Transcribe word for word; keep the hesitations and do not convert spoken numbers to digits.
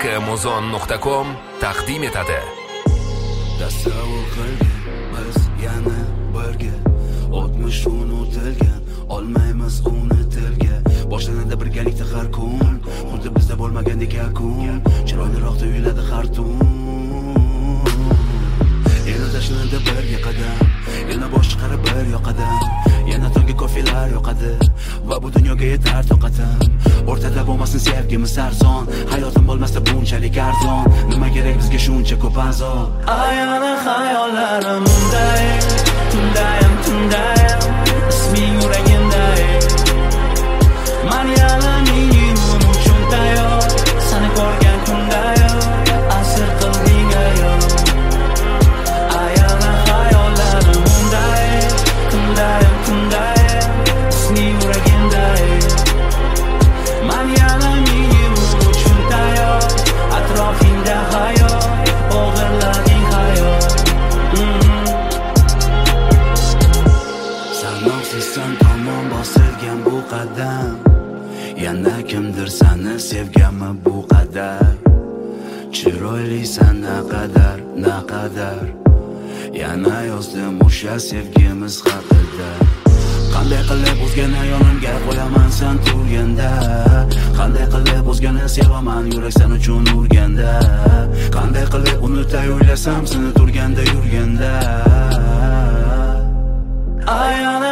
muzon nuqta com taqdim etadi. Tasavvur qilgin biz yana birga, o'tmish unutilgan, olmaymiz uni tilga. Boshlanadi birgalikda har kun, xuddi bizda bo'lmagandek yakun, chiroyliroq tuyuladi har tun. Yana tashlanadi birga qadam, yana bosh chiqarib bir yoqadan, yana tongga kofilar yoqadi va bu dunyoga yetar toqatim. O'rtada bo'lmasin sevgimiz arzon, hayotim bo'lmasda bunchalik arzon. Nima kerak bizga shuncha ko'p azon? Ayana xayollarim unday, tundayam tundayam, isming yuragimday. Men yana minimum uchun tayyor, seni ko'rgan kundayoq asir qilding ayoq. Ayana xayollarim unday, tundayam tundayam, isming yuragimday. Men yana minimum uchun tayyor, atrofingda hayot, o'g'irlading hayot. Sanoqsiz san tomon bosilgan bu qadam, yana kimdir seni sevganmi bu qadar? Chiroylisan naqadar, naqadar. Yana yozdim o'sha sevgimiz haqida. Qanday qilib o'zgani yonimga qo'yaman sen turganda, qanday qilib o'zgani sevaman yurak sen uchun urganda, qanday qilib unutay o'ylasam seni turganda yurganda. Ayana